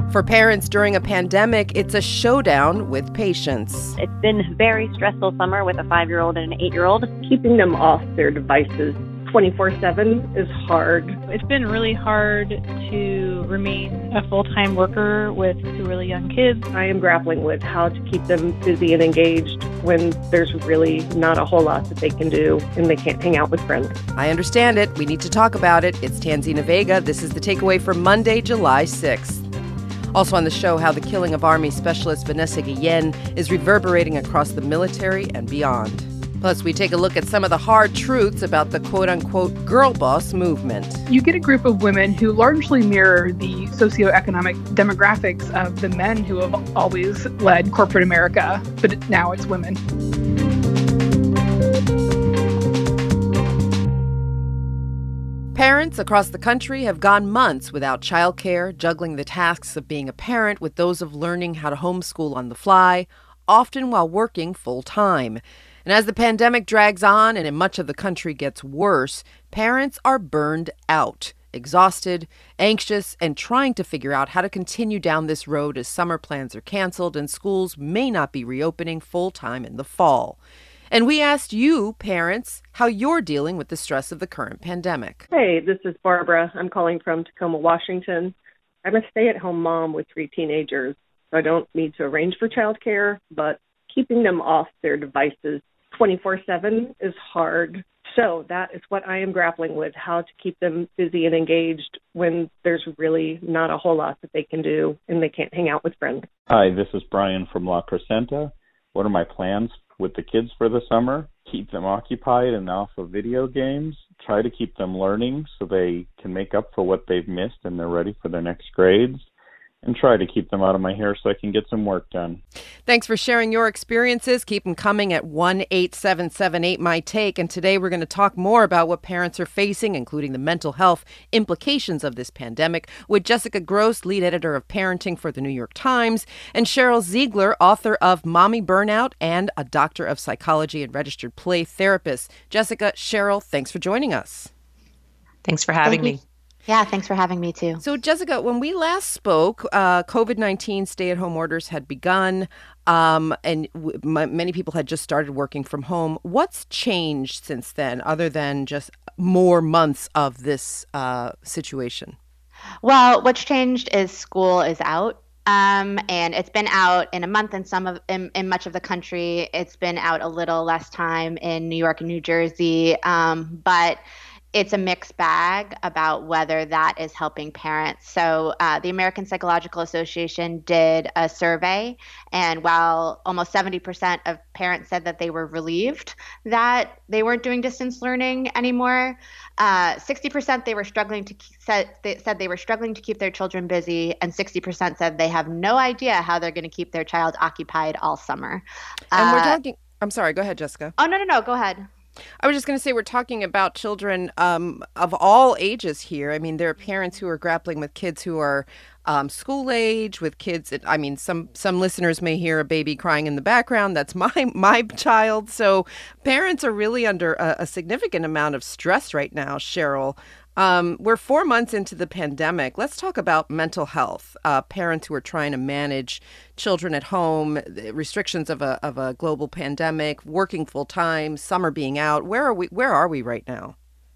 For parents during a pandemic, it's a showdown with patience. It's been a very stressful summer with a 5-year-old and an 8-year-old. Keeping them off their devices 24/7 is hard. It's been really hard to remain a full-time worker with 2 really young kids. I am grappling with how to keep them busy and engaged when there's really not a whole lot that they can do and they can't hang out with friends. I understand it. We need to talk about it. It's Tanzina Vega. This is the takeaway for Monday, July 6th. Also on the show, how the killing of Army Specialist Vanessa Guillen is reverberating across the military and beyond. Plus, we take a look at some of the hard truths about the quote-unquote girl boss movement. You get a group of women who largely mirror the socioeconomic demographics of the men who have always led corporate America, but now it's women. Parents across the country have gone months without childcare, juggling the tasks of being a parent with those of learning how to homeschool on the fly, often while working full-time. And as the pandemic drags on and in much of the country gets worse, parents are burned out, exhausted, anxious, and trying to figure out how to continue down this road as summer plans are canceled and schools may not be reopening full-time in the fall. And we asked you, parents, how you're dealing with the stress of the current pandemic. Hey, this is Barbara. I'm calling from Tacoma, Washington. I'm a stay-at-home mom with 3 teenagers, so I don't need to arrange for childcare, but keeping them off their devices 24/7 is hard. So that is what I am grappling with, how to keep them busy and engaged when there's really not a whole lot that they can do and they can't hang out with friends. Hi, this is Brian from La Crescenta. What are my plans with the kids for the summer? Keep them occupied and off of video games. Try to keep them learning so they can make up for what they've missed and they're ready for their next grades. And try to keep them out of my hair so I can get some work done. Thanks for sharing your experiences. Keep them coming at 1-877-8-MY-TAKE. And today we're going to talk more about what parents are facing, including the mental health implications of this pandemic, with Jessica Gross, lead editor of Parenting for the New York Times, and Cheryl Ziegler, author of Mommy Burnout and a doctor of psychology and registered play therapist. Jessica, Cheryl, thanks for joining us. Thanks for having me. Yeah, thanks for having me, too. So, Jessica, when we last spoke, COVID-19 stay-at-home orders had begun, and many people had just started working from home. What's changed since then, other than just more months of this situation? Well, what's changed is school is out. And it's been out in a month in in much of the country. It's been out a little less time in New York and New Jersey. But it's a mixed bag about whether that is helping parents. So the American Psychological Association did a survey, and while almost 70% of parents said that they were relieved that they weren't doing distance learning anymore, 60% said they were struggling to keep their children busy, and 60% said they have no idea how they're going to keep their child occupied all summer. And we're talking. I'm sorry. Go ahead, Jessica. Oh, no. Go ahead. I was just going to say we're talking about children of all ages here. I mean, there are parents who are grappling with kids who are school age, with kids. Some listeners may hear a baby crying in the background. That's my child. So parents are really under a significant amount of stress right now, Cheryl. We're 4 months into the pandemic. Let's talk about mental health. Parents who are trying to manage children at home, the restrictions of a global pandemic, working full time, summer being out. Where are we right now?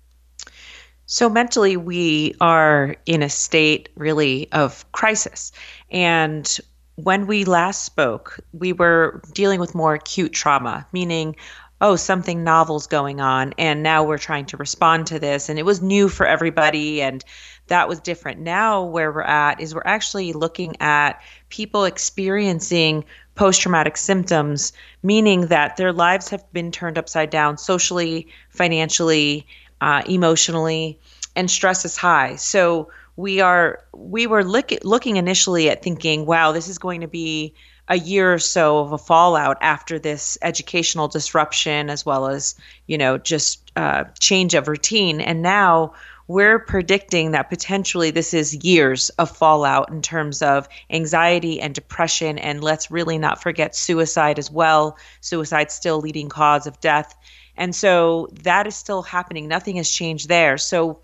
So mentally, we are in a state really of crisis. And when we last spoke, we were dealing with more acute trauma, meaning something novel's going on, and now we're trying to respond to this, and it was new for everybody, and that was different. Now where we're at is we're actually looking at people experiencing post-traumatic symptoms, meaning that their lives have been turned upside down socially, financially, emotionally, and stress is high. So we were looking initially at thinking, wow, this is going to be a year or so of a fallout after this educational disruption, as well as, just change of routine. And now we're predicting that potentially this is years of fallout in terms of anxiety and depression. And let's really not forget suicide as well. Suicide's still leading cause of death. And so that is still happening. Nothing has changed there. So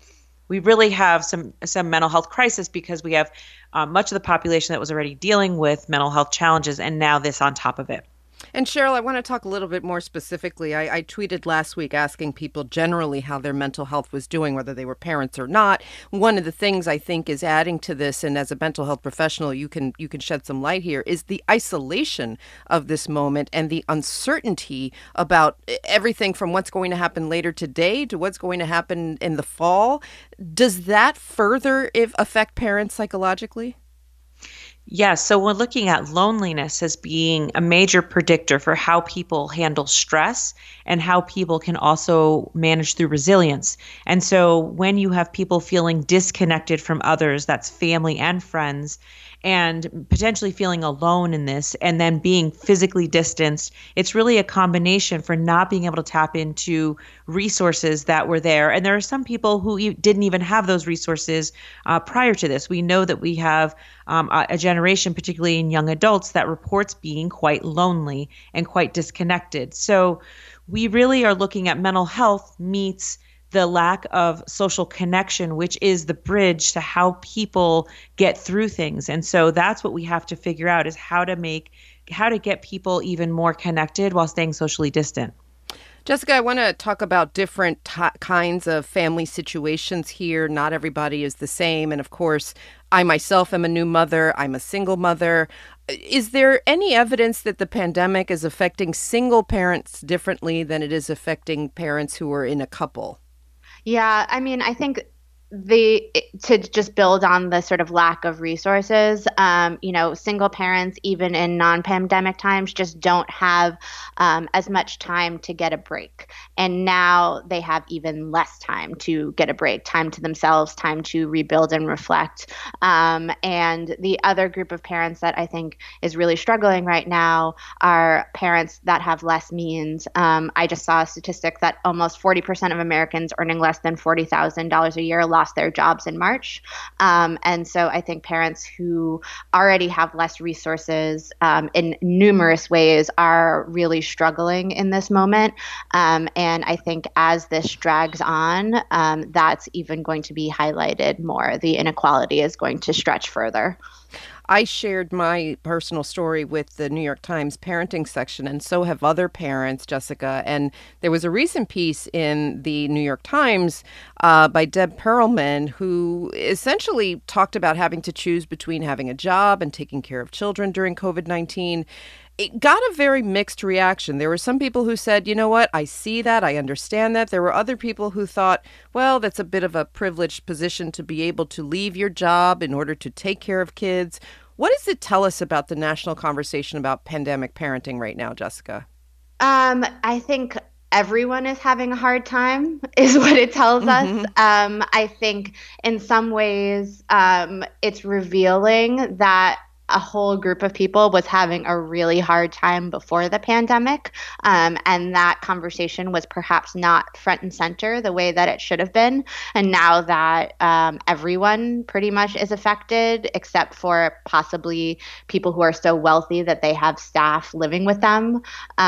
we really have some mental health crisis because we have much of the population that was already dealing with mental health challenges, and now this on top of it. And Cheryl, I want to talk a little bit more specifically. I tweeted last week asking people generally how their mental health was doing, whether they were parents or not. One of the things I think is adding to this, and as a mental health professional, you can shed some light here, is the isolation of this moment and the uncertainty about everything from what's going to happen later today to what's going to happen in the fall. Does that further affect parents psychologically? Yes. So we're looking at loneliness as being a major predictor for how people handle stress and how people can also manage through resilience. And so when you have people feeling disconnected from others, that's family and friends, and potentially feeling alone in this, and then being physically distanced, it's really a combination for not being able to tap into resources that were there. And there are some people who didn't even have those resources prior to this. We know that we have a generation, particularly in young adults, that reports being quite lonely and quite disconnected. So we really are looking at mental health meets the lack of social connection, which is the bridge to how people get through things. And so that's what we have to figure out, is how to get people even more connected while staying socially distant. Jessica, I want to talk about different kinds of family situations here. Not everybody is the same. And of course, I myself am a new mother. I'm a single mother. Is there any evidence that the pandemic is affecting single parents differently than it is affecting parents who are in a couple? Yeah, I mean, I think to just build on the sort of lack of resources, single parents, even in non-pandemic times, just don't have as much time to get a break. And now they have even less time to get a break, time to themselves, time to rebuild and reflect. And the other group of parents that I think is really struggling right now are parents that have less means. I just saw a statistic that almost 40% of Americans earning less than $40,000 a year lost their jobs in March. And so I think parents who already have less resources in numerous ways are really struggling in this moment. And I think as this drags on, that's even going to be highlighted more. The inequality is going to stretch further. I shared my personal story with the New York Times parenting section, and so have other parents, Jessica. And there was a recent piece in the New York Times by Deb Perelman, who essentially talked about having to choose between having a job and taking care of children during COVID-19. It got a very mixed reaction. There were some people who said, you know what, I see that, I understand that. There were other people who thought, well, that's a bit of a privileged position to be able to leave your job in order to take care of kids. What does it tell us about the national conversation about pandemic parenting right now, Jessica? I think everyone is having a hard time is what it tells us. I think in some ways it's revealing that a whole group of people was having a really hard time before the pandemic. And that conversation was perhaps not front and center the way that it should have been. And now that everyone pretty much is affected, except for possibly people who are so wealthy that they have staff living with them,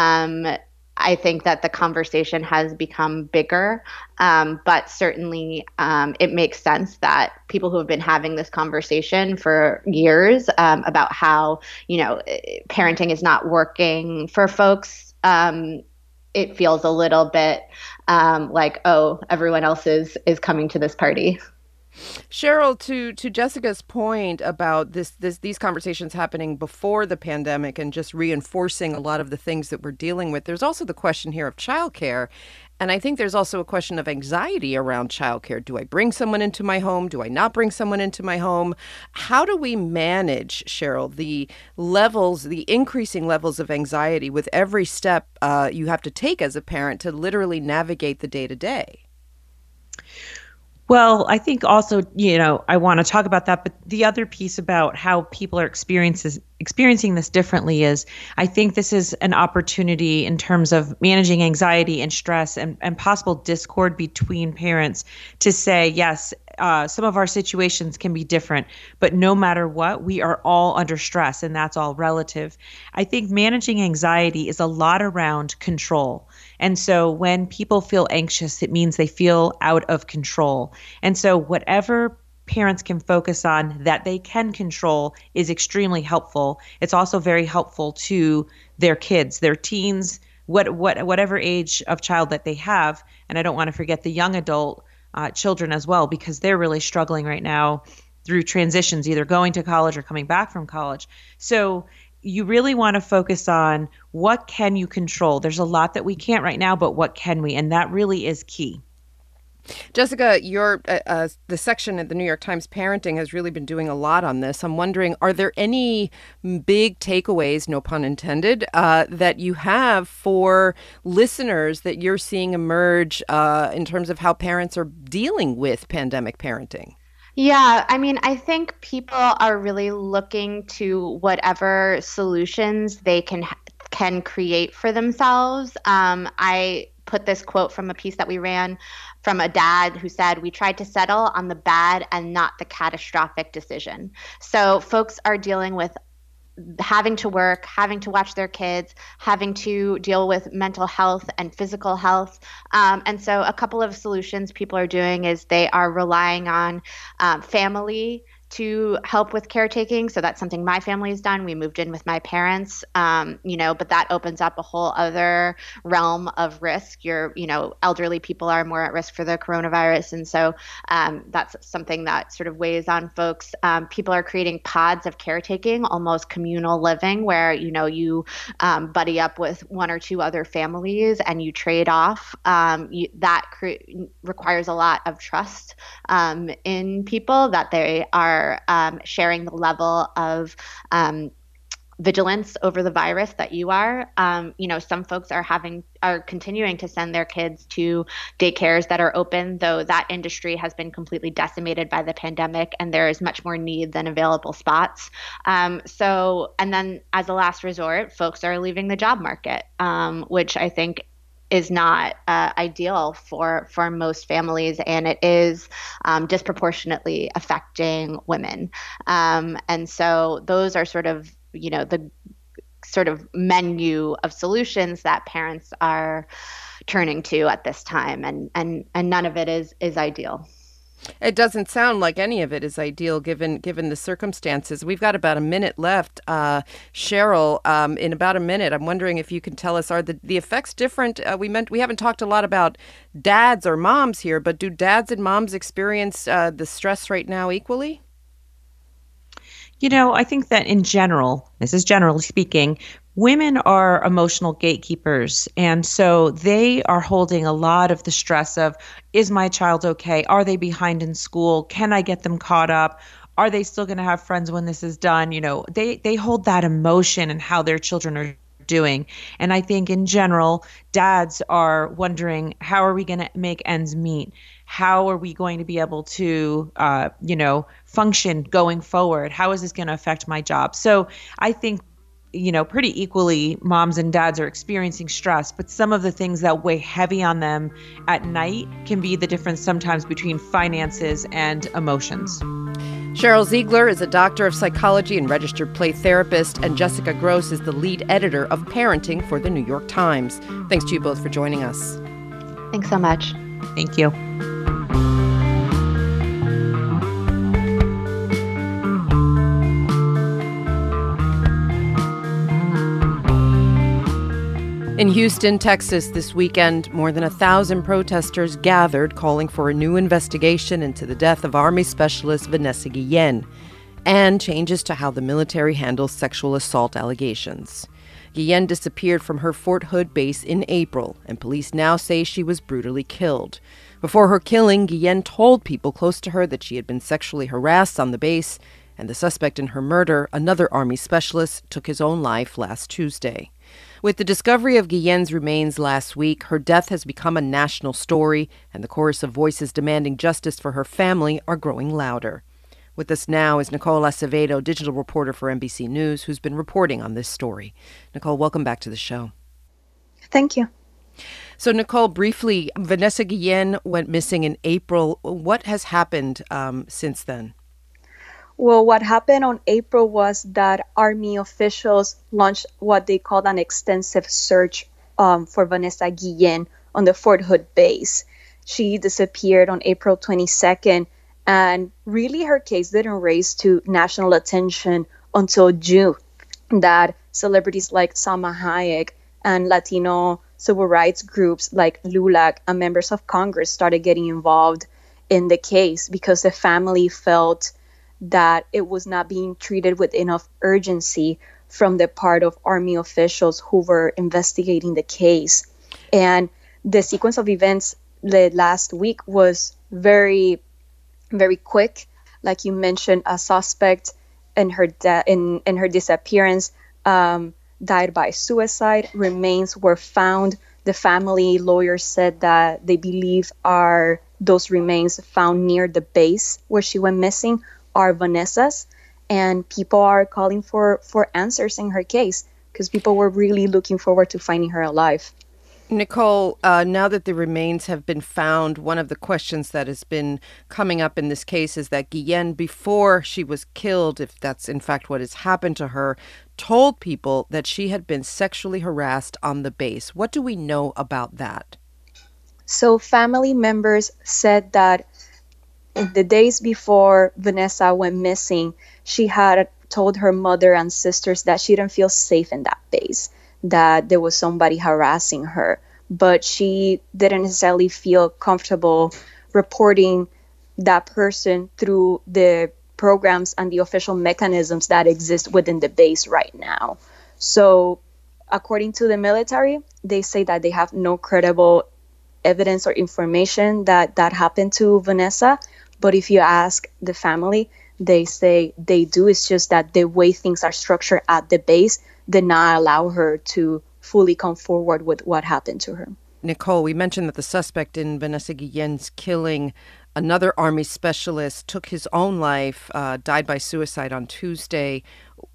I think that the conversation has become bigger, but certainly it makes sense that people who have been having this conversation for years about how, parenting is not working for folks, it feels a little bit like, oh, everyone else is coming to this party. Cheryl, to Jessica's point about these conversations happening before the pandemic and just reinforcing a lot of the things that we're dealing with, there's also the question here of childcare. And I think there's also a question of anxiety around childcare. Do I bring someone into my home? Do I not bring someone into my home? How do we manage, Cheryl, the increasing levels of anxiety with every step you have to take as a parent to literally navigate the day-to-day? Well, I think also, I want to talk about that, but the other piece about how people are experiencing this differently is I think this is an opportunity in terms of managing anxiety and stress and possible discord between parents to say, yes, some of our situations can be different, but no matter what, we are all under stress, and that's all relative. I think managing anxiety is a lot around control. And so when people feel anxious, it means they feel out of control. And so whatever parents can focus on that they can control is extremely helpful. It's also very helpful to their kids, their teens, whatever age of child that they have. And I don't want to forget the young adult children as well, because they're really struggling right now through transitions, either going to college or coming back from college. So you really want to focus on what can you control. There's a lot that we can't right now, but what can we? And that really is key. Jessica, your the section at the New York Times Parenting has really been doing a lot on this. I'm wondering, are there any big takeaways, no pun intended, that you have for listeners that you're seeing emerge in terms of how parents are dealing with pandemic parenting? Yeah, I mean, I think people are really looking to whatever solutions they can create for themselves. I put this quote from a piece that we ran from a dad who said, "We tried to settle on the bad and not the catastrophic decision." So folks are dealing with having to work, having to watch their kids, having to deal with mental health and physical health. And so a couple of solutions people are doing is they are relying on family to help with caretaking. So that's something my family has done. We moved in with my parents, but that opens up a whole other realm of risk. Elderly people are more at risk for the coronavirus. And so that's something that sort of weighs on folks. People are creating pods of caretaking, almost communal living, where, you buddy up with one or two other families and you trade off. That requires a lot of trust in people, that they are sharing the level of vigilance over the virus that you are. Some folks are continuing to send their kids to daycares that are open, though that industry has been completely decimated by the pandemic, and there is much more need than available spots. And then as a last resort, folks are leaving the job market, which I think is not ideal for most families, and it is disproportionately affecting women. And so those are sort of, the sort of menu of solutions that parents are turning to at this time, and none of it is ideal. It doesn't sound like any of it is ideal given the circumstances. We've got about a minute left. Cheryl, in about a minute, I'm wondering if you can tell us, are the effects different? We haven't talked a lot about dads or moms here, but do dads and moms experience the stress right now equally? I think that in general, this is generally speaking, women are emotional gatekeepers. And so they are holding a lot of the stress of, is my child okay? Are they behind in school? Can I get them caught up? Are they still going to have friends when this is done? They hold that emotion and how their children are doing. And I think in general, dads are wondering, how are we going to make ends meet? How are we going to be able to, function going forward? How is this going to affect my job? So I think, pretty equally, moms and dads are experiencing stress, but some of the things that weigh heavy on them at night can be the difference sometimes between finances and emotions. Cheryl Ziegler is a doctor of psychology and registered play therapist, and Jessica Grose is the lead editor of Parenting for the New York Times. Thanks to you both for joining us. Thanks so much. Thank you. In Houston, Texas, this weekend, more than 1,000 protesters gathered calling for a new investigation into the death of Army Specialist Vanessa Guillen and changes to how the military handles sexual assault allegations. Guillen disappeared from her Fort Hood base in April, and police now say she was brutally killed. Before her killing, Guillen told people close to her that she had been sexually harassed on the base, and the suspect in her murder, another Army specialist, took his own life last Tuesday. With the discovery of Guillen's remains last week, her death has become a national story, and the chorus of voices demanding justice for her family are growing louder. With us now is Nicole Acevedo, digital reporter for NBC News, who's been reporting on this story. Nicole, welcome back to the show. Thank you. So, Nicole, briefly, Vanessa Guillen went missing in April. What has happened since then? Well, what happened on April was that Army officials launched what they called an extensive search for Vanessa Guillen on the Fort Hood base. She disappeared on April 22nd, and really her case didn't raise to national attention until June, that celebrities like Salma Hayek and Latino civil rights groups like LULAC and members of Congress started getting involved in the case because the family felt that it was not being treated with enough urgency from the part of Army officials who were investigating the case. And the sequence of events last week was very, very quick. Like you mentioned, a suspect in her in her disappearance died by suicide. Remains were found. The family lawyers said that they believe those remains found near the base where she went missing are Vanessa's, and people are calling for answers in her case because people were really looking forward to finding her alive. Nicole, now that the remains have been found, one of the questions that has been coming up in this case is that Guillen, before she was killed, if that's in fact what has happened to her, told people that she had been sexually harassed on the base. What do we know about that? So family members said that in the days before Vanessa went missing, she had told her mother and sisters that she didn't feel safe in that base, that there was somebody harassing her, but she didn't necessarily feel comfortable reporting that person through the programs and the official mechanisms that exist within the base right now. So according to the military, they say that they have no credible evidence or information that happened to Vanessa. But if you ask the family, they say they do. It's just that the way things are structured at the base did not allow her to fully come forward with what happened to her. Nicole, we mentioned that the suspect in Vanessa Guillen's killing, another Army specialist, took his own life, died by suicide on Tuesday.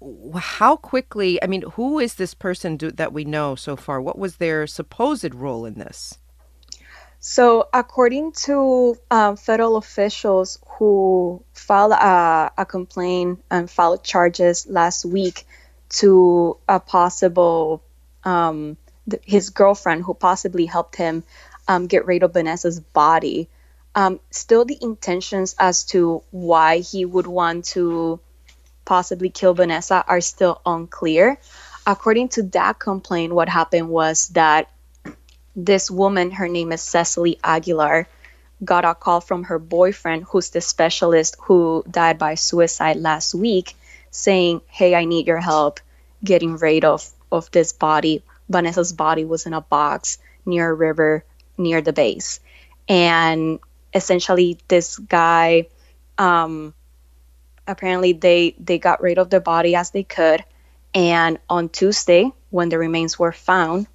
How quickly, who is this person that we know so far? What was their supposed role in this? So according to federal officials who filed a complaint and filed charges last week to a possible, his girlfriend who possibly helped him get rid of Vanessa's body, still the intentions as to why he would want to possibly kill Vanessa are still unclear. According to that complaint, what happened was that this woman, her name is Cecily Aguilar, got a call from her boyfriend, who's the specialist who died by suicide last week, saying, hey, I need your help getting rid of this body. Vanessa's body was in a box near a river near the base. And essentially this guy, apparently they got rid of the body as they could. And on Tuesday, when the remains were found,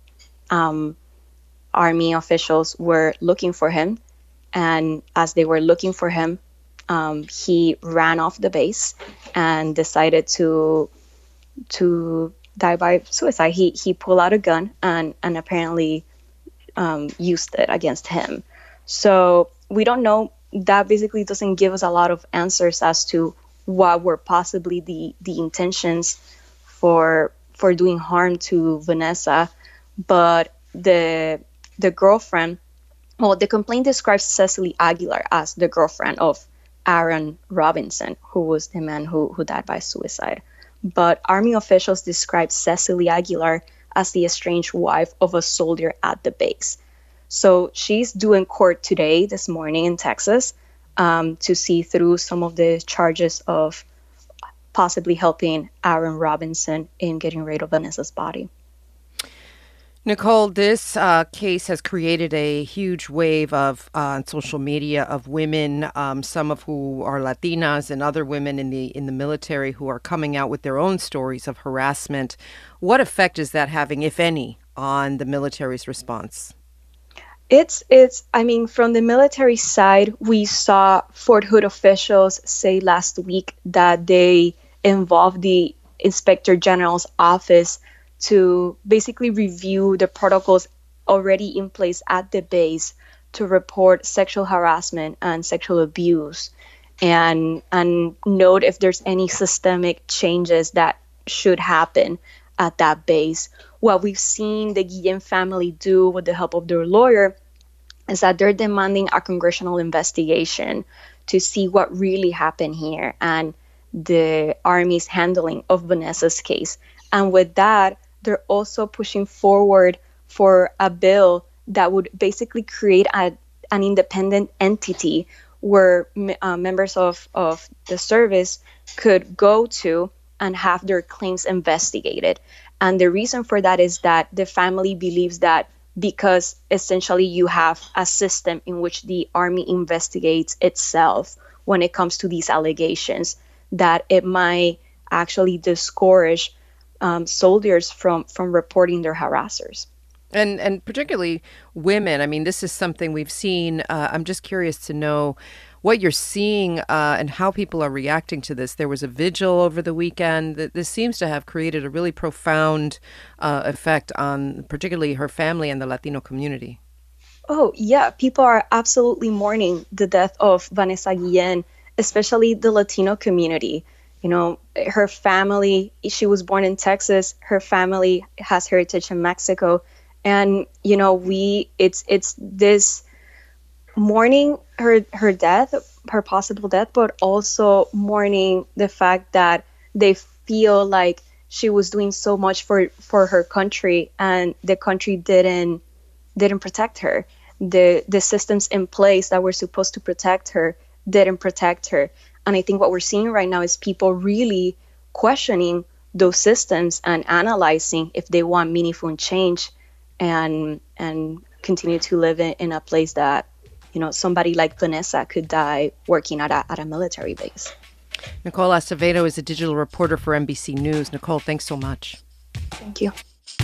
Army officials were looking for him, and as they were looking for him, he ran off the base and decided to die by suicide. He pulled out a gun and apparently used it against him. So we don't know. That basically doesn't give us a lot of answers as to what were possibly the intentions for doing harm to Vanessa, but the girlfriend, well, the complaint describes Cecily Aguilar as the girlfriend of Aaron Robinson, who was the man who died by suicide. But Army officials described Cecily Aguilar as the estranged wife of a soldier at the base. So she's due in court today, this morning in Texas, to see through some of the charges of possibly helping Aaron Robinson in getting rid of Vanessa's body. Nicole, this case has created a huge wave of on social media of women, some of who are Latinas and other women in the military who are coming out with their own stories of harassment. What effect is that having, if any, on the military's response? It's from the military side, we saw Fort Hood officials say last week that they involved the Inspector General's office to basically review the protocols already in place at the base to report sexual harassment and sexual abuse, and note if there's any systemic changes that should happen at that base. what we've seen the Guillen family do with the help of their lawyer is that they're demanding a congressional investigation to see what really happened here and the Army's handling of Vanessa's case. And with that, they're also pushing forward for a bill that would basically create an independent entity where members of the service could go to and have their claims investigated. And the reason for that is that the family believes that because essentially you have a system in which the Army investigates itself when it comes to these allegations, that it might actually discourage soldiers from reporting their harassers. And particularly women. I mean, this is something we've seen. I'm just curious to know what you're seeing and how people are reacting to this. There was a vigil over the weekend. This seems to have created a really profound effect on particularly her family and the Latino community. Oh, yeah. People are absolutely mourning the death of Vanessa Guillen, especially the Latino community. You know, her family, she was born in Texas. Her family has heritage in Mexico. And, you know, it's this mourning her death, her possible death, but also mourning the fact that they feel like she was doing so much for her country and the country didn't protect her. The systems in place that were supposed to protect her didn't protect her. And I think what we're seeing right now is people really questioning those systems and analyzing if they want meaningful change and continue to live in a place that, you know, somebody like Vanessa could die working at a military base. Nicole Acevedo is a digital reporter for NBC News. Nicole, thanks so much. Thank you.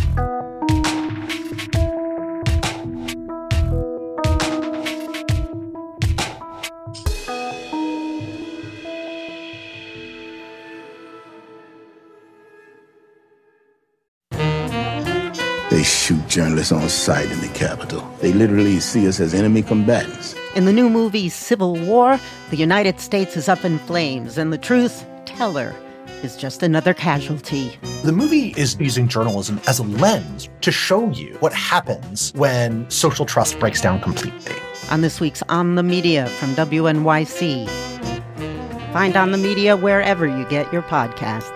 They shoot journalists on sight in the Capitol. They literally see us as enemy combatants. In the new movie Civil War, the United States is up in flames, and the truth teller is just another casualty. The movie is using journalism as a lens to show you what happens when social trust breaks down completely. On this week's On the Media from WNYC. Find On the Media wherever you get your podcasts.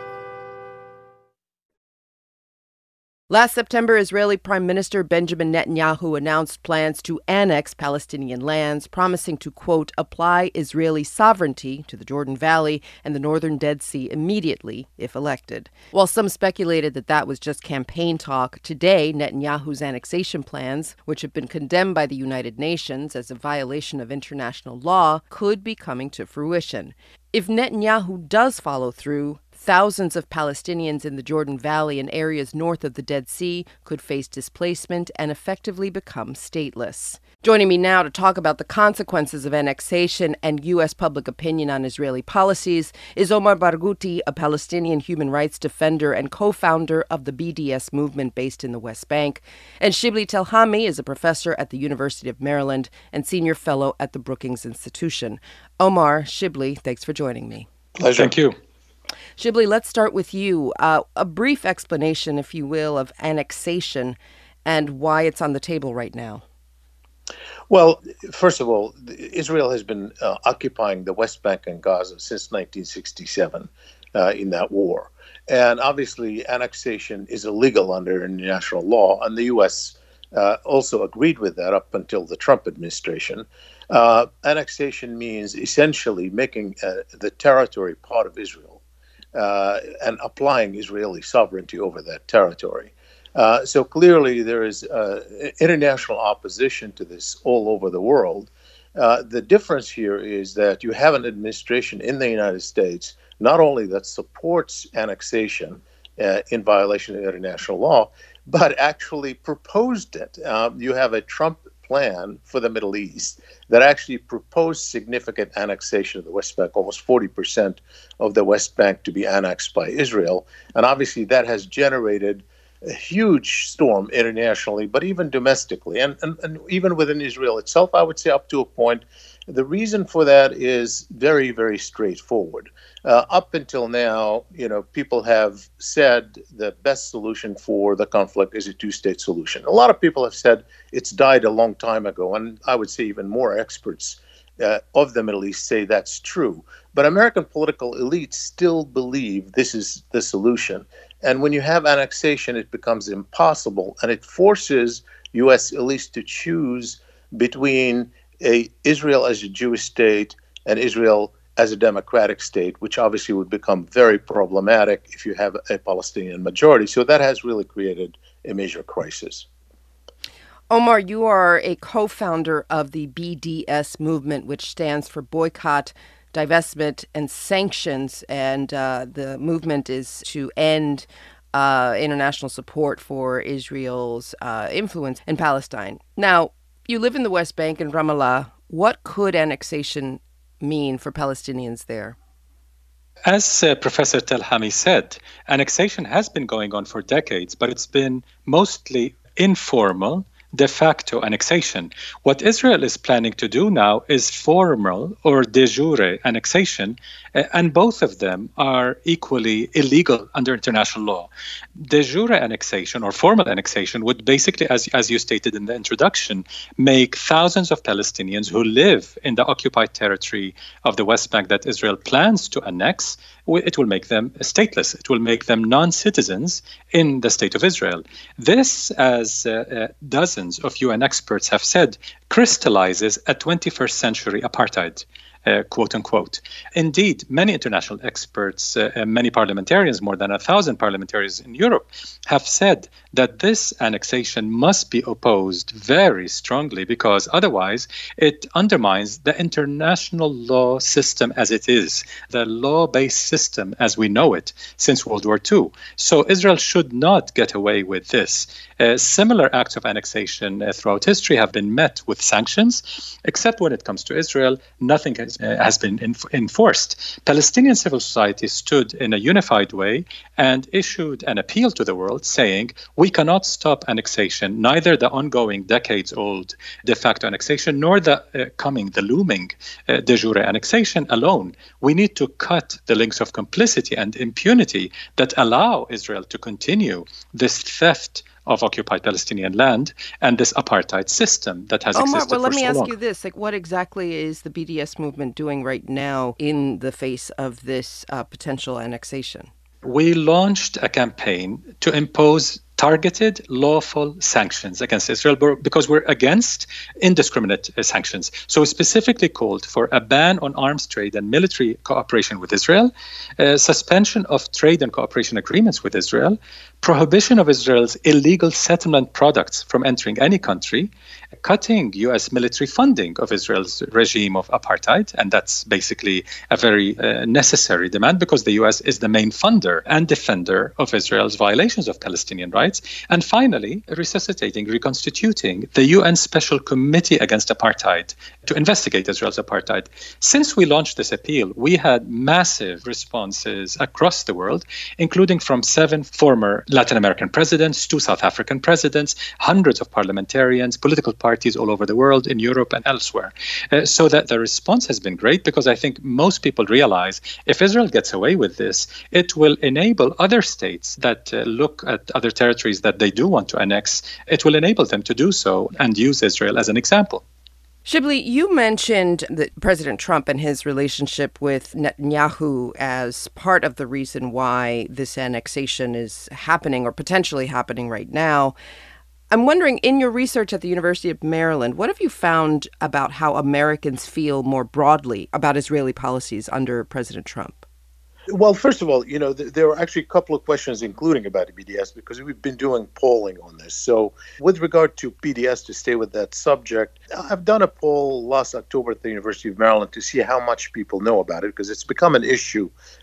Last September, Israeli Prime Minister Benjamin Netanyahu announced plans to annex Palestinian lands, promising to, quote, apply Israeli sovereignty to the Jordan Valley and the northern Dead Sea immediately, if elected. While some speculated that that was just campaign talk, today Netanyahu's annexation plans, which have been condemned by the United Nations as a violation of international law, could be coming to fruition. If Netanyahu does follow through, thousands of Palestinians in the Jordan Valley and areas north of the Dead Sea could face displacement and effectively become stateless. Joining me now to talk about the consequences of annexation and U.S. public opinion on Israeli policies is Omar Barghouti, a Palestinian human rights defender and co-founder of the BDS movement based in the West Bank. And Shibli Telhami is a professor at the University of Maryland and senior fellow at the Brookings Institution. Omar, Shibli, thanks for joining me. Pleasure. Thank you. Shibli, let's start with you. A brief explanation, if you will, of annexation and why it's on the table right now. Well, first of all, Israel has been occupying the West Bank and Gaza since 1967 in that war. And obviously, annexation is illegal under international law, and the U.S. Also agreed with that up until the Trump administration. Annexation means essentially making the territory part of Israel. And applying Israeli sovereignty over that territory. So clearly there is international opposition to this all over the world. The difference here is that you have an administration in the United States, not only that supports annexation in violation of international law, but actually proposed it. You have a Trump plan for the Middle East that actually proposed significant annexation of the West Bank, almost 40% of the West Bank to be annexed by Israel. And obviously that has generated a huge storm internationally, but even domestically, and even within Israel itself, I would say up to a point. The reason for that is very, very straightforward. Up until now, people have said the best solution for the conflict is a two-state solution. A lot of people have said it's died a long time ago, and I would say even more experts of the Middle East say that's true. But American political elites still believe this is the solution. And when you have annexation, it becomes impossible, and it forces U.S. elites to choose between Israel as a Jewish state and Israel as a democratic state, which obviously would become very problematic if you have a Palestinian majority. So that has really created a major crisis. Omar, you are a co-founder of the BDS movement, which stands for Boycott, Divestment, and Sanctions. And the movement is to end international support for Israel's influence in Palestine. Now, you live in the West Bank in Ramallah. What could annexation mean for Palestinians there? As Professor Telhami said, annexation has been going on for decades, but it's been mostly informal, de facto annexation. What Israel is planning to do now is formal or de jure annexation, and both of them are equally illegal under international law. De jure annexation or formal annexation would basically, as you stated in the introduction, make thousands of Palestinians who live in the occupied territory of the West Bank that Israel plans to annex, it will make them stateless. It will make them non-citizens in the state of Israel. This, as dozens of UN experts have said, crystallizes a 21st century apartheid. Quote unquote. Indeed, many international experts, many parliamentarians, more than 1,000 parliamentarians in Europe, have said that this annexation must be opposed very strongly because otherwise it undermines the international law system as it is, the law-based system as we know it since World War II. So Israel should not get away with this. Similar acts of annexation throughout history have been met with sanctions, except when it comes to Israel, nothing has been enforced. Palestinian civil society stood in a unified way and issued an appeal to the world saying, we cannot stop annexation, neither the ongoing decades-old de facto annexation nor the looming de jure annexation alone. We need to cut the links of complicity and impunity that allow Israel to continue this theft of occupied Palestinian land and this apartheid system that has existed for so long. Well, let me ask you this. What exactly is the BDS movement doing right now in the face of this potential annexation? We launched a campaign to impose targeted lawful sanctions against Israel because we're against indiscriminate sanctions. So we specifically called for a ban on arms trade and military cooperation with Israel, suspension of trade and cooperation agreements with Israel, prohibition of Israel's illegal settlement products from entering any country, cutting U.S. military funding of Israel's regime of apartheid, and that's basically a very necessary demand because the U.S. is the main funder and defender of Israel's violations of Palestinian rights, and finally, resuscitating, reconstituting the UN Special Committee Against Apartheid to investigate Israel's apartheid. Since we launched this appeal, we had massive responses across the world, including from 7 former Latin American presidents, 2 South African presidents, hundreds of parliamentarians, political parties all over the world, in Europe and elsewhere. So that the response has been great because I think most people realize if Israel gets away with this, it will enable other states that look at other territories that they do want to annex, it will enable them to do so and use Israel as an example. Shibli, you mentioned that President Trump and his relationship with Netanyahu as part of the reason why this annexation is happening or potentially happening right now. I'm wondering, in your research at the University of Maryland, what have you found about how Americans feel more broadly about Israeli policies under President Trump? Well, first of all, there are actually a couple of questions, including about the BDS, because we've been doing polling on this. So with regard to BDS, to stay with that subject, I've done a poll last October at the University of Maryland to see how much people know about it, because it's become an issue,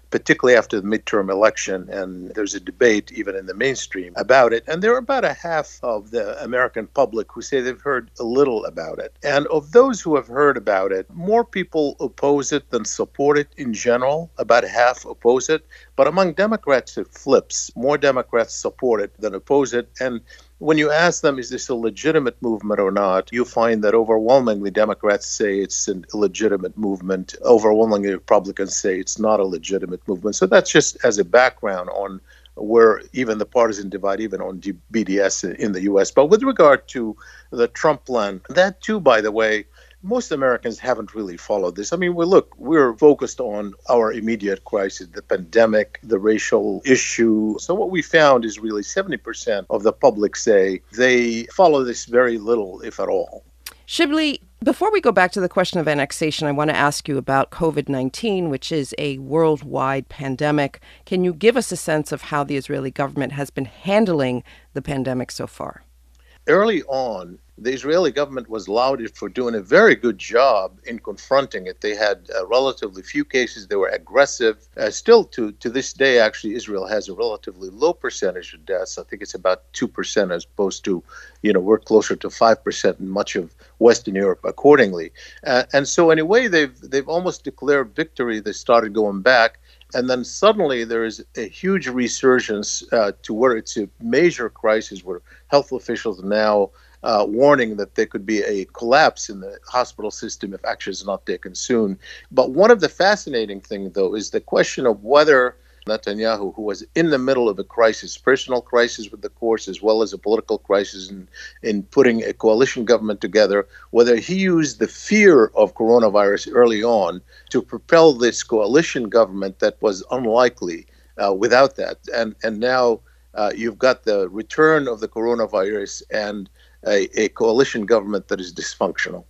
particularly after the midterm election. And there's a debate even in the mainstream about it. And there are about a half of the American public who say they've heard a little about it. And of those who have heard about it, more people oppose it than support it in general. About half oppose it. But among Democrats, it flips. More Democrats support it than oppose it. And when you ask them, is this a legitimate movement or not, you find that overwhelmingly Democrats say it's an illegitimate movement. Overwhelmingly Republicans say it's not a legitimate movement. So that's just as a background on where even the partisan divide, even on BDS in the U.S. But with regard to the Trump plan, that too, by the way, most Americans haven't really followed this. I mean, we're focused on our immediate crisis, the pandemic, the racial issue. So what we found is really 70% of the public say they follow this very little, if at all. Shibli, before we go back to the question of annexation, I want to ask you about COVID-19, which is a worldwide pandemic. Can you give us a sense of how the Israeli government has been handling the pandemic so far? Early on, the Israeli government was lauded for doing a very good job in confronting it. They had relatively few cases. They were aggressive. Still, to this day, actually, Israel has a relatively low percentage of deaths. I think it's about 2% as opposed to, we're closer to 5% in much of Western Europe accordingly. And so in a way, they've almost declared victory. They started going back. And then suddenly there is a huge resurgence to where it's a major crisis where health officials are now warning that there could be a collapse in the hospital system if action is not taken soon. But one of the fascinating things, though, is the question of whether Netanyahu, who was in the middle of a crisis, personal crisis with the courts, as well as a political crisis in putting a coalition government together, whether he used the fear of coronavirus early on to propel this coalition government that was unlikely without that. And now you've got the return of the coronavirus and a coalition government that is dysfunctional.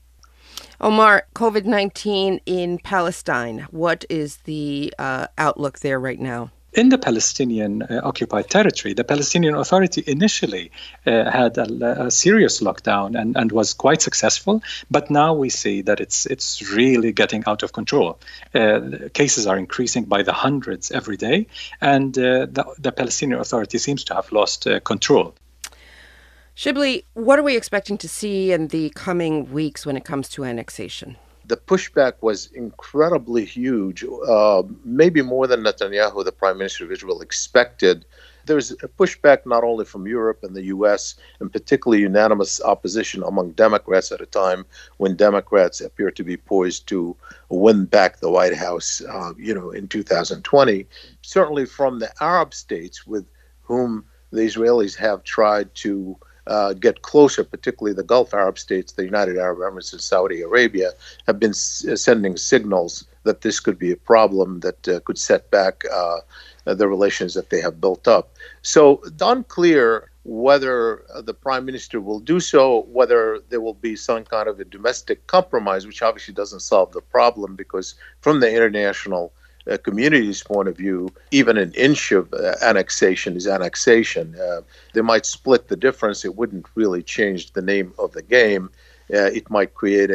Omar, COVID-19 in Palestine, what is the outlook there right now? In the Palestinian occupied territory, the Palestinian Authority initially had a serious lockdown and was quite successful, but now we see that it's really getting out of control. Cases are increasing by the hundreds every day, and the Palestinian Authority seems to have lost control. Shibli, what are we expecting to see in the coming weeks when it comes to annexation? The pushback was incredibly huge, maybe more than Netanyahu, the Prime Minister of Israel, expected. There's a pushback not only from Europe and the U.S., and particularly unanimous opposition among Democrats at a time when Democrats appear to be poised to win back the White House, in 2020. Certainly from the Arab states with whom the Israelis have tried to get closer, particularly the Gulf Arab states, the United Arab Emirates and Saudi Arabia, have been sending signals that this could be a problem that could set back the relations that they have built up. So it's unclear whether the Prime Minister will do so, whether there will be some kind of a domestic compromise, which obviously doesn't solve the problem because from the international community's point of view, even an inch of annexation is annexation. They might split the difference. It wouldn't really change the name of the game. It might create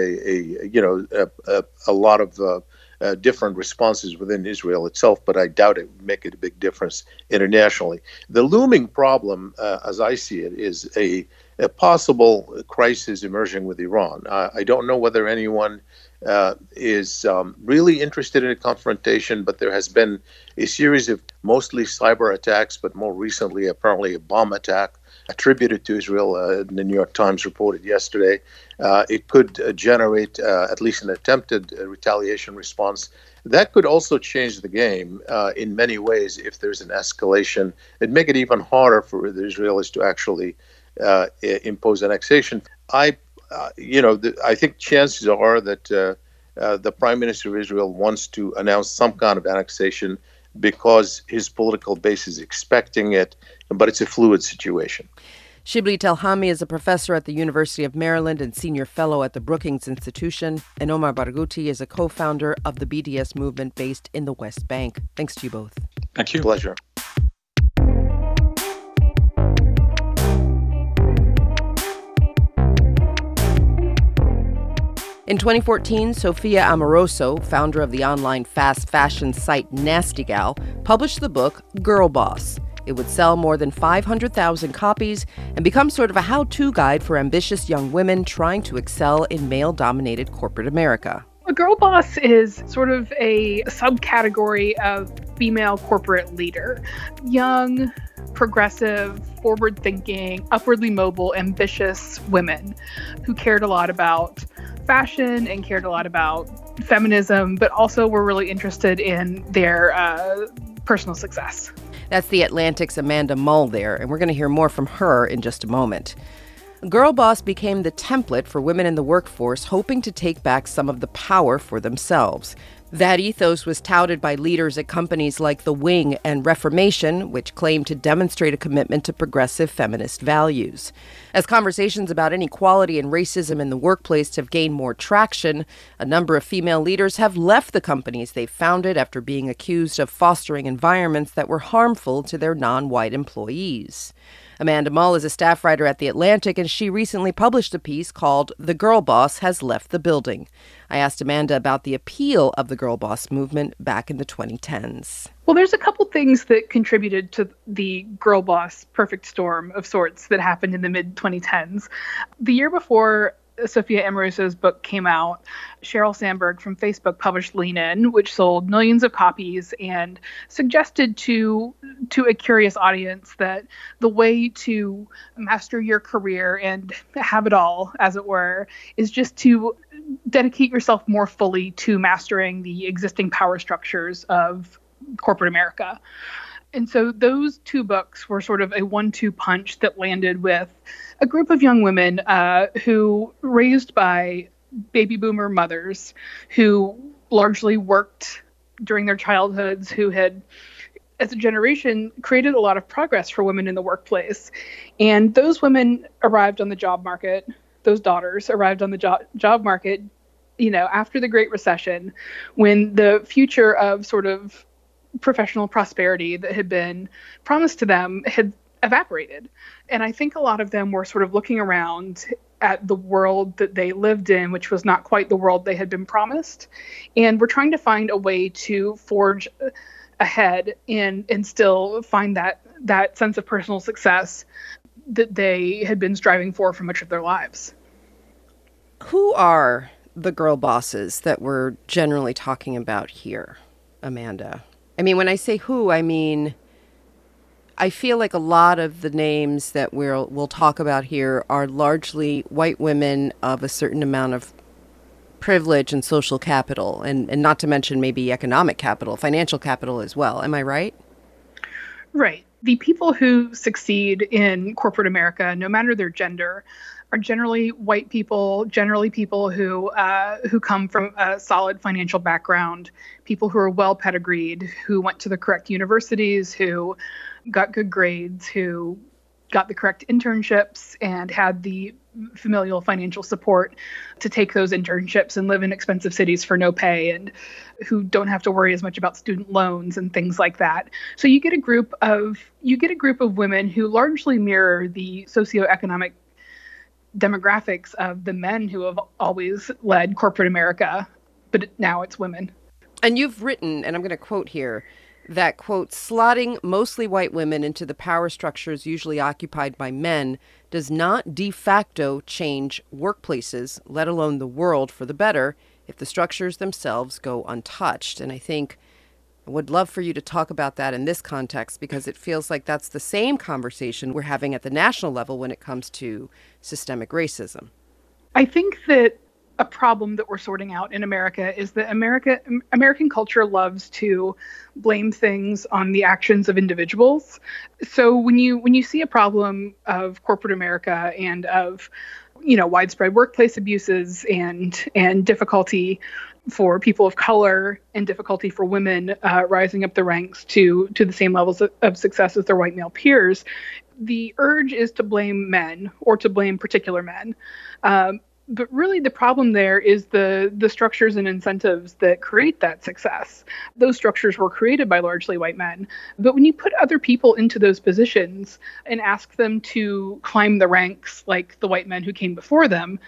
a lot of different responses within Israel itself, but I doubt it would make it a big difference internationally. The looming problem, as I see it, is a possible crisis emerging with Iran. I don't know whether anyone is really interested in a confrontation, but there has been a series of mostly cyber attacks, but more recently apparently a bomb attack attributed to Israel. The New York Times reported yesterday. It could generate at least an attempted retaliation response. That could also change the game in many ways if there's an escalation. It'd make it even harder for the Israelis to actually impose annexation. I think chances are that the Prime Minister of Israel wants to announce some kind of annexation because his political base is expecting it, but it's a fluid situation. Shibli Telhami is a professor at the University of Maryland and senior fellow at the Brookings Institution, and Omar Barghouti is a co-founder of the BDS movement based in the West Bank. Thanks to you both. Thank you. Pleasure. In 2014, Sophia Amoruso, founder of the online fast fashion site Nasty Gal, published the book Girl Boss. It would sell more than 500,000 copies and become sort of a how-to guide for ambitious young women trying to excel in male-dominated corporate America. A girl boss is sort of a subcategory of female corporate leader. Young, progressive, forward-thinking, upwardly mobile, ambitious women who cared a lot about fashion and cared a lot about feminism, but also were really interested in their personal success. That's The Atlantic's Amanda Mull there, and we're going to hear more from her in just a moment. Girl Boss became the template for women in the workforce hoping to take back some of the power for themselves. That ethos was touted by leaders at companies like The Wing and Reformation, which claimed to demonstrate a commitment to progressive feminist values. As conversations about inequality and racism in the workplace have gained more traction, a number of female leaders have left the companies they founded after being accused of fostering environments that were harmful to their non-white employees. Amanda Mull is a staff writer at The Atlantic, and she recently published a piece called The Girl Boss Has Left the Building. I asked Amanda about the appeal of the Girl Boss movement back in the 2010s. Well, there's a couple things that contributed to the girl boss perfect storm of sorts that happened in the mid-2010s. The year before Sophia Amoruso's book came out, Sheryl Sandberg from Facebook published Lean In, which sold millions of copies and suggested to a curious audience that the way to master your career and have it all, as it were, is just to dedicate yourself more fully to mastering the existing power structures of corporate America. And so those two books were sort of a 1-2 punch that landed with a group of young women who, raised by baby boomer mothers who largely worked during their childhoods, who had, as a generation, created a lot of progress for women in the workplace. And those women arrived on the job market, those daughters arrived on the job market, after the Great Recession, when the future of sort of professional prosperity that had been promised to them had evaporated. And I think a lot of them were sort of looking around at the world that they lived in, which was not quite the world they had been promised. And were trying to find a way to forge ahead and still find that sense of personal success that they had been striving for much of their lives. Who are the girl bosses that we're generally talking about here, Amanda? I mean, when I say who, I mean, I feel like a lot of the names that we'll talk about here are largely white women of a certain amount of privilege and social capital, and not to mention maybe economic capital, financial capital as well. Am I right? Right. The people who succeed in corporate America, no matter their gender, are generally white people, generally people who come from a solid financial background, people who are well pedigreed, who went to the correct universities, who got good grades, who got the correct internships and had the familial financial support to take those internships and live in expensive cities for no pay, and who don't have to worry as much about student loans and things like that. So you get a group of women who largely mirror the socioeconomic demographics of the men who have always led corporate America, but now it's women. And you've written, and I'm going to quote here, that, quote, slotting mostly white women into the power structures usually occupied by men does not de facto change workplaces, let alone the world, for the better if the structures themselves go untouched. And I think I would love for you to talk about that in this context, because it feels like that's the same conversation we're having at the national level when it comes to systemic racism. I think that a problem that we're sorting out in America is that American culture loves to blame things on the actions of individuals. So when you see a problem of corporate America and of widespread workplace abuses and difficulty for people of color and difficulty for women rising up the ranks to the same levels of success as their white male peers, the urge is to blame men or to blame particular men. But really the problem there is the structures and incentives that create that success. Those structures were created by largely white men. But when you put other people into those positions and ask them to climb the ranks like the white men who came before them,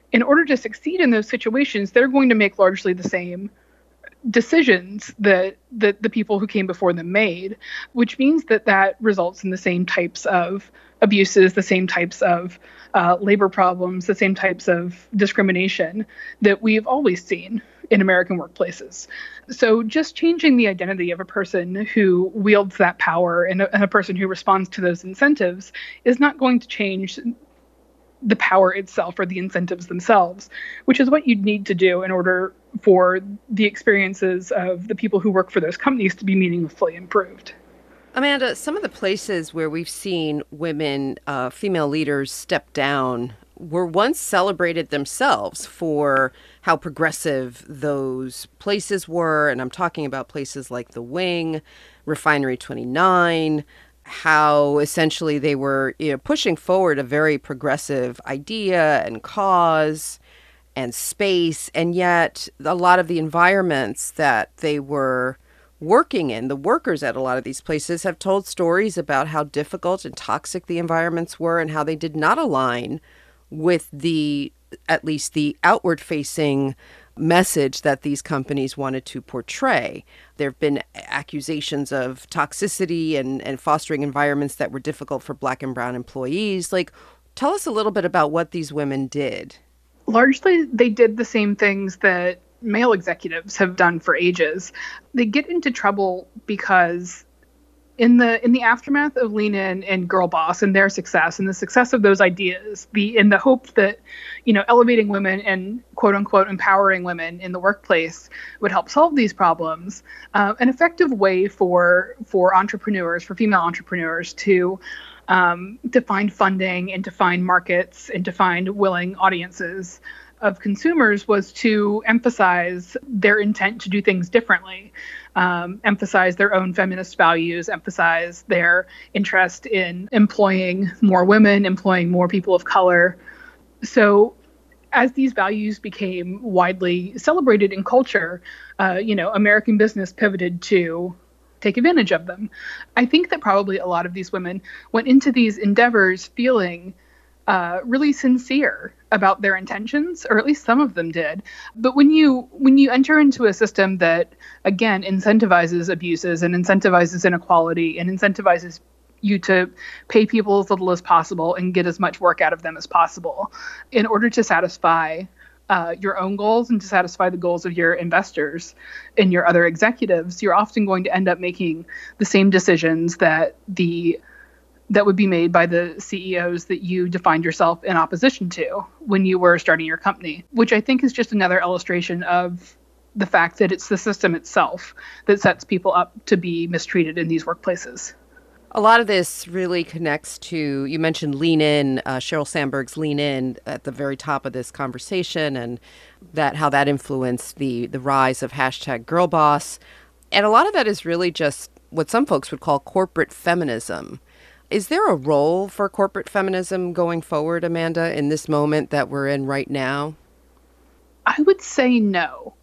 in order to succeed in those situations, they're going to make largely the same decisions that the people who came before them made, which means that results in the same types of abuses, the same types of labor problems, the same types of discrimination that we've always seen in American workplaces. So just changing the identity of a person who wields that power and a person who responds to those incentives is not going to change the power itself or the incentives themselves, which is what you'd need to do in order for the experiences of the people who work for those companies to be meaningfully improved. Amanda, some of the places where we've seen women, female leaders step down were once celebrated themselves for how progressive those places were. And I'm talking about places like The Wing, Refinery 29, how essentially they were pushing forward a very progressive idea and cause and space. And yet a lot of the environments that they were working in, the workers at a lot of these places have told stories about how difficult and toxic the environments were and how they did not align with at least the outward facing message that these companies wanted to portray. There have been accusations of toxicity and fostering environments that were difficult for Black and brown employees. Tell us a little bit about what these women did. Largely, they did the same things that male executives have done for ages. They get into trouble because in the aftermath of Lean In and Girl Boss and their success and the success of those ideas, in the hope that, elevating women and quote unquote empowering women in the workplace would help solve these problems, an effective way for entrepreneurs, for female entrepreneurs to find funding and to find markets and to find willing audiences of consumers was to emphasize their intent to do things differently, emphasize their own feminist values, emphasize their interest in employing more women, employing more people of color. So as these values became widely celebrated in culture, American business pivoted to take advantage of them. I think that probably a lot of these women went into these endeavors feeling really sincere about their intentions, or at least some of them did. But when you enter into a system that, again, incentivizes abuses and incentivizes inequality and incentivizes you to pay people as little as possible and get as much work out of them as possible in order to satisfy your own goals and to satisfy the goals of your investors and your other executives, you're often going to end up making the same decisions that would be made by the CEOs that you defined yourself in opposition to when you were starting your company, which I think is just another illustration of the fact that it's the system itself that sets people up to be mistreated in these workplaces. A lot of this really connects to, you mentioned Lean In, Sheryl Sandberg's Lean In at the very top of this conversation, and how that influenced the rise of #GirlBoss. And a lot of that is really just what some folks would call corporate feminism. Is there a role for corporate feminism going forward, Amanda, in this moment that we're in right now? I would say no.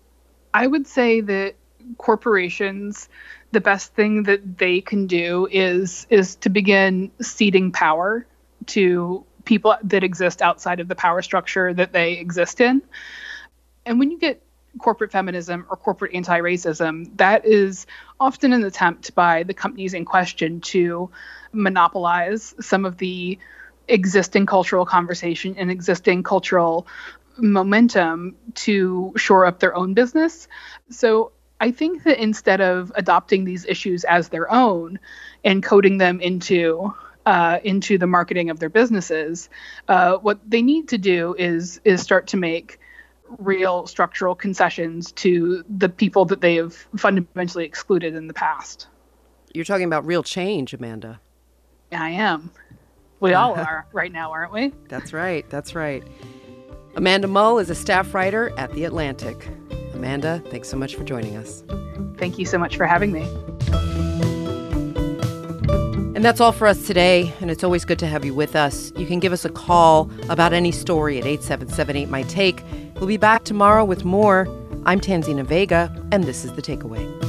I would say that corporations, the best thing that they can do is to begin ceding power to people that exist outside of the power structure that they exist in. And when you get corporate feminism or corporate anti-racism, that is often an attempt by the companies in question to monopolize some of the existing cultural conversation and existing cultural momentum to shore up their own business. So I think that instead of adopting these issues as their own and coding them into the marketing of their businesses, what they need to do is start to make real structural concessions to the people that they have fundamentally excluded in the past. You're talking about real change, Amanda. I am. We all are right now, aren't we? That's right. That's right. Amanda Mull is a staff writer at The Atlantic. Amanda, thanks so much for joining us. Thank you so much for having me. And that's all for us today, and it's always good to have you with us. You can give us a call about any story at 877-8-MY-TAKE. We'll be back tomorrow with more. I'm Tanzina Vega, and this is The Takeaway.